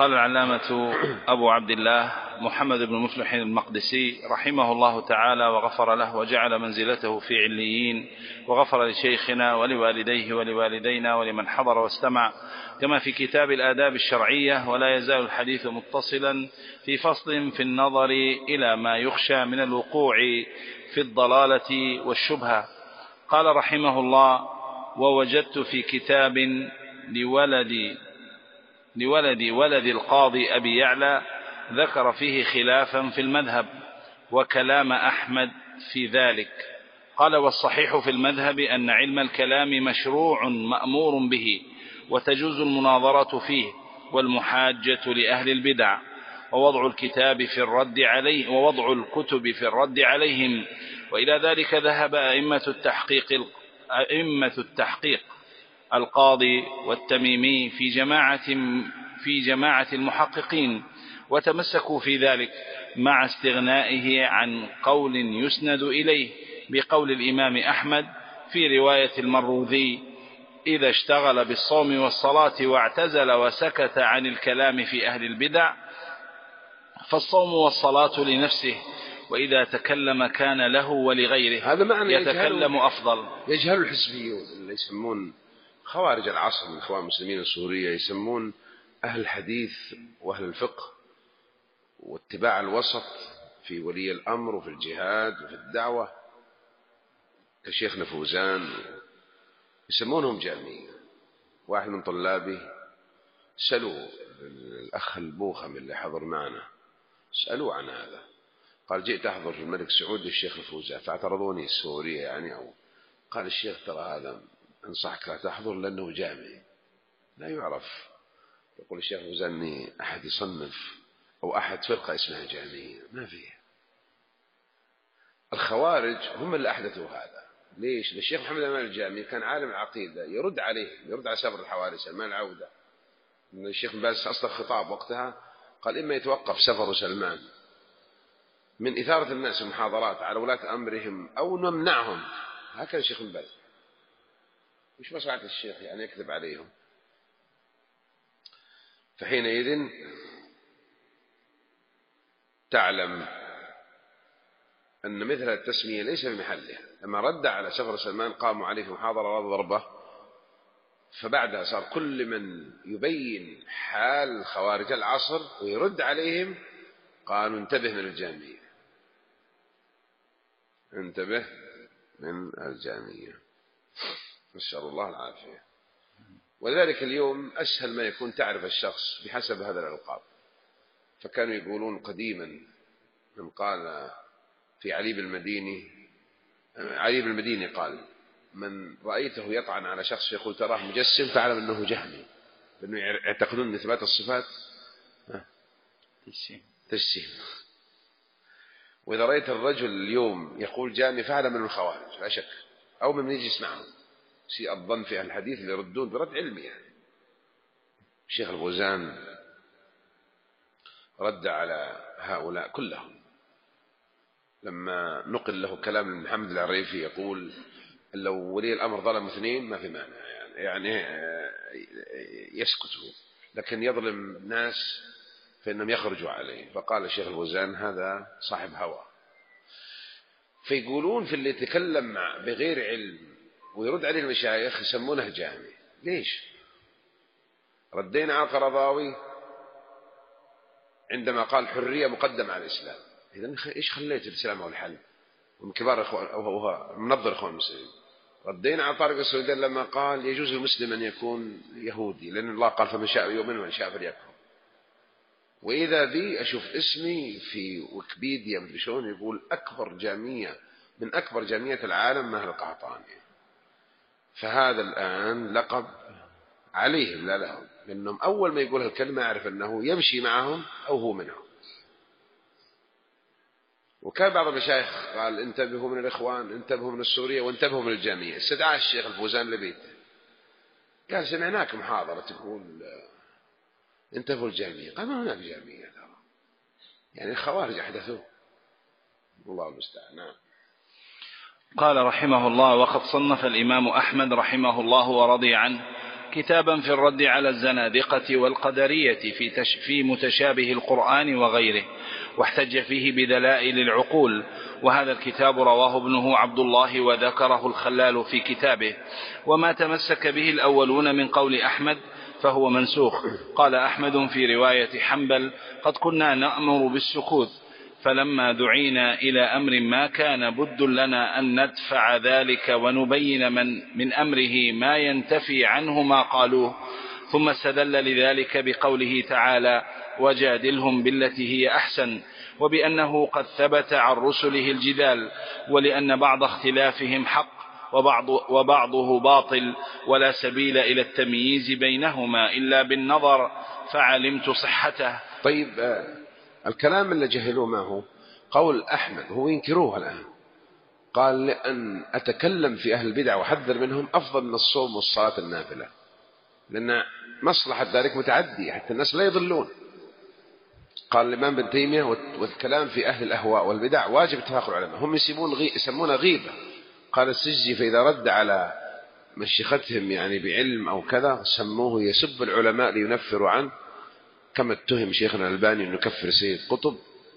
قال العلامة أبو عبد الله محمد بن مفلح المقدسي رحمه الله تعالى وغفر له وجعل منزلته في عليين، وغفر لشيخنا ولوالديه ولوالدينا ولمن حضر واستمع، كما في كتاب الآداب الشرعية. ولا يزال الحديث متصلا في فصل في النظر إلى ما يخشى من الوقوع في الضلالة والشبهة. قال رحمه الله: ووجدت في كتاب لولد القاضي أبي يعلى ذكر فيه خلافا في المذهب وكلام أحمد في ذلك. قال: والصحيح في المذهب أن علم الكلام مشروع مأمور به، وتجوز المناظرة فيه والمحاجة لأهل البدع، ووضع الكتب في الرد عليهم. وإلى ذلك ذهب أئمة التحقيق القاضي والتميمي في جماعة المحققين، وتمسكوا في ذلك مع استغنائه عن قول يسند إليه بقول الإمام أحمد في رواية المروذي: إذا اشتغل بالصوم والصلاة واعتزل وسكت عن الكلام في أهل البدع فالصوم والصلاة لنفسه، وإذا تكلم كان له ولغيره، هذا معنى يتكلم أفضل. يجهل الحزبيون اللي يسمون خوارج العصر من إخوان المسلمين السورية، يسمون أهل الحديث وأهل الفقه واتباع الوسط في ولي الأمر وفي الجهاد وفي الدعوة كشيخنا فوزان، يسمونهم جامعية. واحد من طلابي سألوا الأخ البوخم اللي حضر معنا، سألوه عن هذا، قال: جئت أحضر في الملك سعود للشيخ الفوزان فاعترضوني السورية يعني، أو قال الشيخ: ترى هذا أنصحك لا تحضر لأنه جامعي لا يعرف. يقول الشيخ الفوزان أني أحد يصنف أو أحد فرقة اسمها جامعية، ما فيه. الخوارج هم اللي أحدثوا هذا. ليش؟ الشيخ محمد أمان الجامعي كان عالم العقيدة، يرد على سبر الحواري سلمان العودة. الشيخ بن باز أصدر خطاب وقتها قال: إما يتوقف سفر سلمان من إثارة الناس المحاضرات على ولاة أمرهم أو نمنعهم. هكذا الشيخ بن باز. مش مصلحة الشيخ يعني يكذب عليهم. فحينئذ تعلم أن مثل التسمية ليس بمحله. لما رد على سفر سلمان قاموا عليه في محاضرة رد ضربة، فبعدها صار كل من يبين حال خوارج العصر ويرد عليهم قالوا: انتبه من الجامعية، انتبه من الجامعية، نسأل الله العافية. ولذلك اليوم أسهل ما يكون تعرف الشخص بحسب هذا الألقاب. فكانوا يقولون قديما من قال في علي بن المديني قال: من رأيته يطعن على شخص يقول تراه مجسم فاعلم أنه جهمي، لأنه يعتقدون أن إثبات الصفات تجسيم. وإذا رأيت الرجل اليوم يقول جامي فاعلم أنه الخوارج لا شك، أو من يجلس معهم سيء الظن في أهل الحديث اللي يردون برد علمي. يعني الشيخ الفوزان رد على هؤلاء كلهم لما نقل له كلام محمد العريفي يقول: لو ولي الأمر ظلم اثنين ما في مانع يعني يسكتوا، لكن يظلم ناس فإنهم يخرجوا عليه. فقال الشيخ الفوزان: هذا صاحب هوى. فيقولون في اللي يتكلم بغير علم ويرد عليه المشايخ يسمونه جامي. ليش؟ ردينا على القرضاوي عندما قال حرية مقدمة على الإسلام. إذن إيش خليت الإسلام هو الحل ومن كبار إخوان أو هو منظر إخوان المسلمين. ردينا على طارق السويدان لما قال يجوز المسلم أن يكون يهودي، لأن الله قال: فمن شاء يؤمن ومن شاء فليكفر. وإذا بي أشوف اسمي في ويكيبيديا مدري شلون يقول أكبر جامعية من أكبر جامعية العالم مهر القحطاني. فهذا الآن لقب عليهم لا لهم، لأنهم أول ما يقول هالكلمة أعرف أنه يمشي معهم أو هو منهم. وكان بعض المشايخ قال: انتبهوا من الإخوان، انتبهوا من السورية، وانتبهوا من الجامعية. استدعى الشيخ الفوزان لبيته قال: سمعناك محاضرة تقول انتبهوا الجامعية. قال: ما هناك جامعية ترى، يعني الخوارج أحدثوه. الله المستعان. نعم. قال رحمه الله: وقد صنف الإمام أحمد رحمه الله ورضي عنه كتابا في الرد على الزنادقة والقدرية في متشابه القرآن وغيره، واحتج فيه بدلائل العقول. وهذا الكتاب رواه ابنه عبد الله وذكره الخلال في كتابه. وما تمسك به الأولون من قول أحمد فهو منسوخ. قال أحمد في رواية حنبل: قد كنا نأمر بالسكوت، فلما دعينا إلى أمر ما كان بد لنا أن ندفع ذلك ونبين من أمره ما ينتفي عنه ما قالوه. ثم استدل لذلك بقوله تعالى: وجادلهم بالتي هي أحسن، وبأنه قد ثبت عن رسله الجدال، ولأن بعض اختلافهم حق وبعضه باطل، ولا سبيل إلى التمييز بينهما إلا بالنظر، فعلمت صحته. طيب، الكلام اللي جهلوه ما هو قول أحمد، هو ينكروه الآن. قال: لأن أتكلم في أهل البدع وحذر منهم أفضل من الصوم والصلاة النافلة، لأن مصلحة ذلك متعدية حتى الناس لا يضلون. قال الإمام ابن تيمية: والكلام في أهل الأهواء والبدع واجب اتفاق العلماء، هم يسمونه غيبة. قال السجي: فإذا رد على مشيختهم يعني بعلم أو كذا سموه يسب العلماء لينفروا عنه، كما اتهم شيخنا الألباني أن يكفر سيد قطب،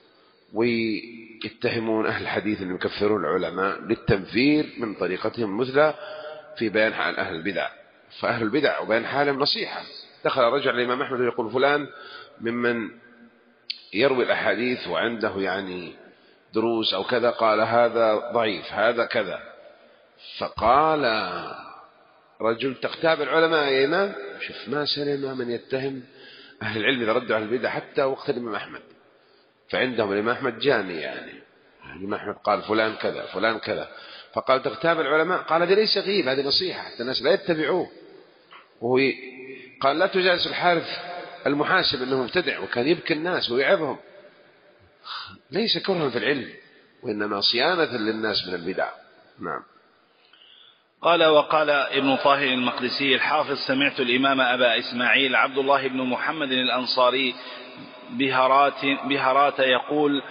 ويتهمون أهل الحديث أن يكفرون العلماء للتنفير من طريقتهم مثلى في بيان حال أهل البدع. فأهل البدع وبيان حالهم نصيحة. دخل رجل الإمام أحمد ويقول: فلان ممن يروي الأحاديث وعنده يعني دروس أو كذا، قال: هذا ضعيف، هذا كذا. فقال رجل: تغتاب العلماء يا إمام؟ شوف، ما سلم من يتهم أهل العلم إذا ردوا على البدع حتى وقت الإمام أحمد. فعندهم الإمام أحمد جاني، يعني الإمام أحمد قال فلان كذا فلان كذا، فقال: تغتاب العلماء؟ قال: هذا ليس غيب، هذه نصيحة حتى الناس لا يتبعوه. وهو قال: لا تجالس الحارث المحاسب أنه مبتدع، وكان يبكي الناس ويعظهم. ليس كرها في العلم، وإنما صيانة للناس من البدع. نعم. قال: وقال ابن طاهر المقدسي الحافظ: سمعت الإمام أبا إسماعيل عبد الله بن محمد الأنصاري بهرات يقول: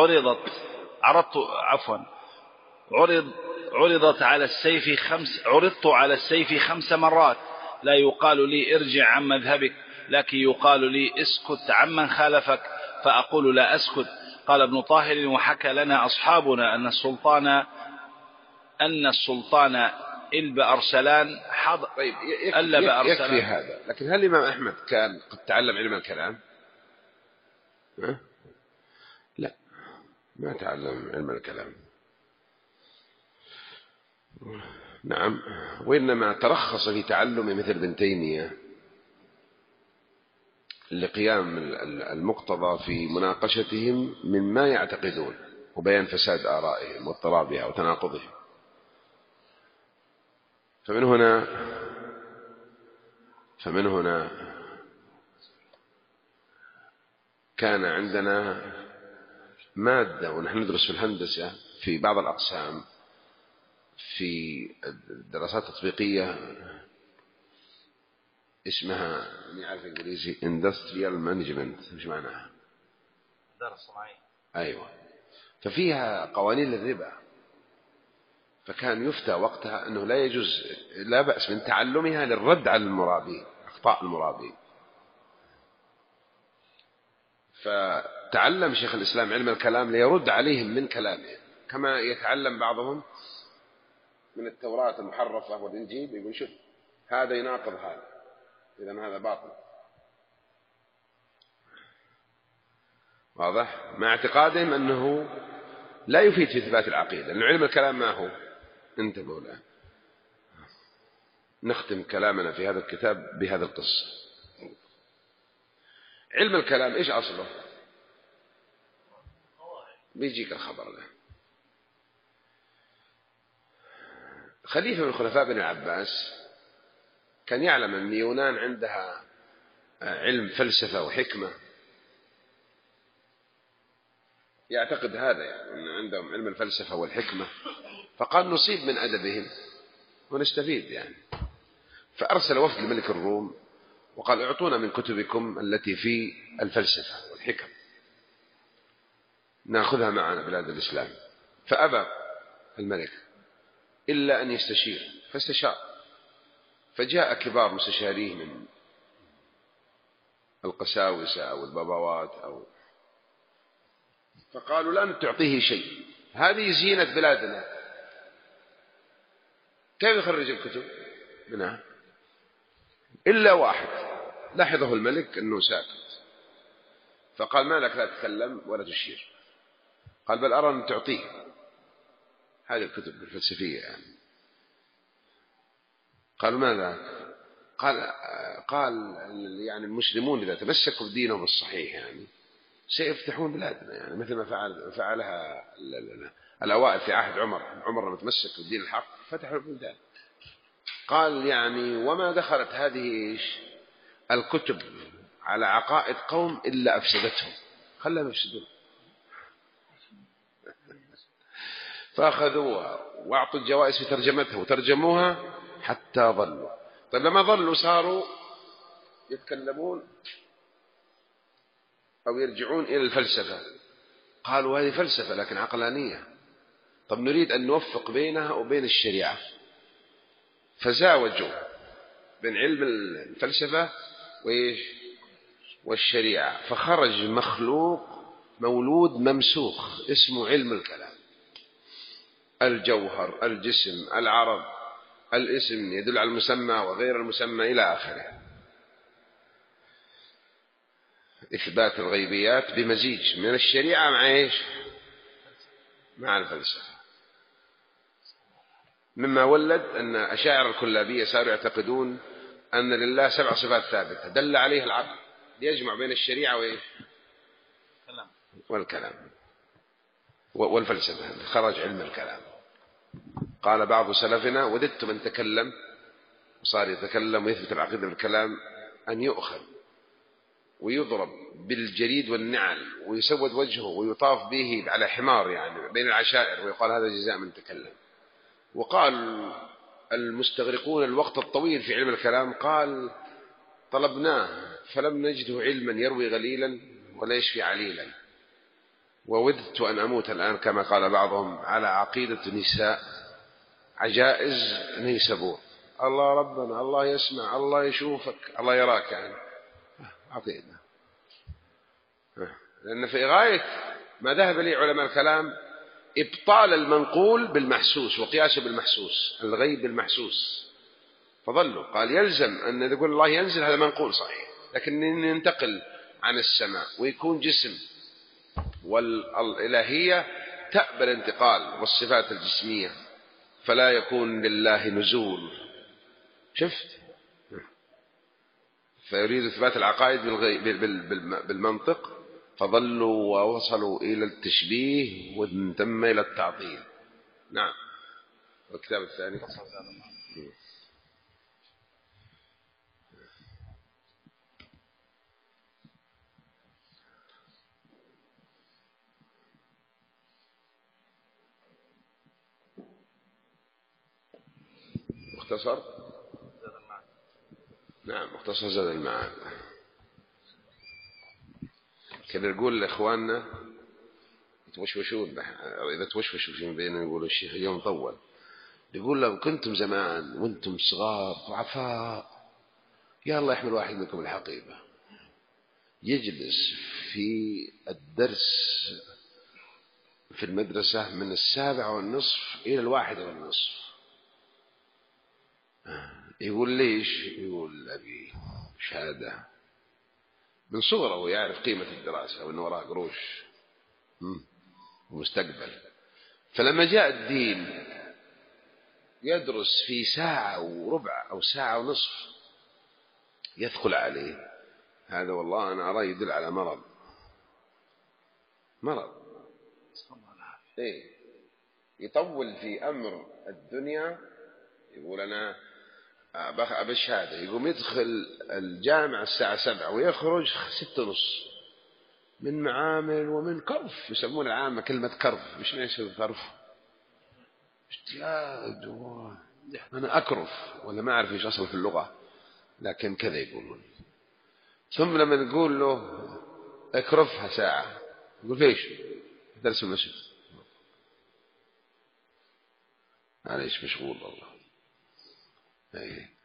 عرضت على السيف 5 مرات، لا يقال لي ارجع عن مذهبك، لكن يقال لي اسكت عمن خالفك، فأقول لا أسكت. قال ابن طاهر: وحكى لنا أصحابنا أن السلطان إلب أرسلان طيب، يكفي هذا. لكن هل الإمام أحمد كان قد تعلم علم الكلام؟ لا، ما تعلم علم الكلام. نعم، وإنما ترخص في تعلم مثل ابن تيمية لقيام المقتضى في مناقشتهم مما يعتقدون وبيان فساد آرائهم واضطرابها وتناقضهم. فمن هنا كان عندنا مادة، ونحن ندرس في الهندسة في بعض الأقسام في الدراسات التطبيقية اسمها نعرف إنجليزي Industrial Management. مش معناها؟ إدارة صناعية. أيوة. ففيها قوانين الربا، فكان يفتى وقتها أنه لا يجوز، لا بأس من تعلمها للرد على المرابين، أخطاء المرابين. فتعلم شيخ الإسلام علم الكلام ليرد عليهم من كلامه، كما يتعلم بعضهم من التوراة المحرفة والإنجيل، يقول: شوف هذا يناقض هذا، إذن هذا باطل. واضح؟ مع اعتقادهم أنه لا يفيد في إثبات العقيدة، لأن علم الكلام ما هو. انتبهوا الآن. نختم كلامنا في هذا الكتاب بهذا القصة. علم الكلام إيش أصله؟ بيجيك الخبر له. خليفة من خلفاء بني العباس كان يعلم أن يونان عندها علم فلسفة وحكمة، يعتقد هذا، يعني أن عندهم علم الفلسفة والحكمة، فقال: نصيب من أدبهم ونستفيد يعني. فأرسل وفد لملك الروم وقال: اعطونا من كتبكم التي في الفلسفة والحكم نأخذها معنا بلاد الإسلام. فأبى الملك إلا أن يستشير، فاستشار، فجاء كبار مستشاريه من القساوسة أو البابوات فقالوا لن تعطيه شيء، هذه زينة بلادنا، كيف يخرج الكتب منها؟ إلا واحد لاحظه الملك أنه ساكت، فقال ما لك لا تتكلم ولا تشير؟ قال بل أرى أن تعطيه هذه الكتب الفلسفية يعني. قالوا ماذا؟ قال يعني المسلمون إذا تمسكوا بدينهم الصحيح يعني سيفتحون بلادنا، يعني مثل ما فعلها الأوائل في عهد عمر لما تمسك بالدين الحق فتحوا البلدان. قال يعني وما دخلت هذه الكتب على عقائد قوم إلا أفسدتهم، خلاهم يفسدون. فأخذوها وأعطوا الجوائز في ترجمتها وترجموها حتى ظلوا. طيب لما ظلوا صاروا يتكلمون أو يرجعون إلى الفلسفة، قالوا هذه فلسفة لكن عقلانية، طب نريد أن نوفق بينها وبين الشريعة، فزاوجوا بين علم الفلسفة والشريعة، فخرج مخلوق مولود ممسوخ اسمه علم الكلام. الجوهر، الجسم، العرض، الاسم يدل على المسمى وغير المسمى إلى آخره، إثبات الغيبيات بمزيج من الشريعة مع الفلسفة، مما ولد أن أشاعر الكلابية صاروا يعتقدون أن لله 7 صفات ثابتة دل عليها العقل، يجمع بين الشريعة والكلام والفلسفة، خرج علم الكلام. قال بعض سلفنا وددت من تكلم وصار يتكلم ويثبت العقيدة بالكلام أن يؤخذ ويضرب بالجريد والنعل ويسود وجهه ويطاف به على حمار يعني بين العشائر ويقال هذا جزاء من تكلم. وقال المستغرقون الوقت الطويل في علم الكلام قال طلبناه فلم نجده علما يروي غليلا ولا يشفي عليلا، ووددت أن أموت الآن كما قال بعضهم على عقيدة نساء عجائز نيسابور، الله ربنا، الله يسمع، الله يشوفك، الله يراك، يعني عقيدة. لأن في غاية ما ذهب لي علماء الكلام إبطال المنقول بالمحسوس وقياسه بالمحسوس، الغيب بالمحسوس، فظلوا قال يلزم أن يقول الله ينزل هذا منقول صحيح، لكن ينتقل عن السماء ويكون جسم، والإلهية تأبى الانتقال والصفات الجسمية، فلا يكون لله نزول. شفت؟ فيريد إثبات العقائد بالمنطق، فظلوا ووصلوا إلى التشبيه وانتم إلى التعطيل. نعم. والكتاب الثاني مختصر، نعم مختصر زاد المعاد. كده نقول لإخواننا يتوشوشون، إذا توشوشوا في بيننا يقولوا الشيخ اليوم طول، يقول لو كنتم زمان وانتم صغار ضعفاء يا الله يحمل واحد منكم الحقيبة يجلس في الدرس في المدرسة من 7:30 إلى 1:30. يقول ليش؟ يقول أبي شهادة من صغره ويعرف قيمة الدراسة وأنه وراء قروش ومستقبل. فلما جاء الدين يدرس في 1:15 أو 1:30 يدخل عليه، هذا والله أنا أرى يدل على مرض. إيه؟ يطول في أمر الدنيا، يقول أنا أبى الشهادة، يقوم يدخل الجامعة 7:00 ويخرج 6:30 من معامل ومن كرف، يسمون العامة كلمة كرف، مش ايش الكرف؟ اجتهاد، أنا أكرف ولا ما أعرف إيش أصل في اللغة، لكن كذا يقولون. ثم لما نقول له اكرفها ساعة يقول فيش درس المسجد، معليش مشغول والله.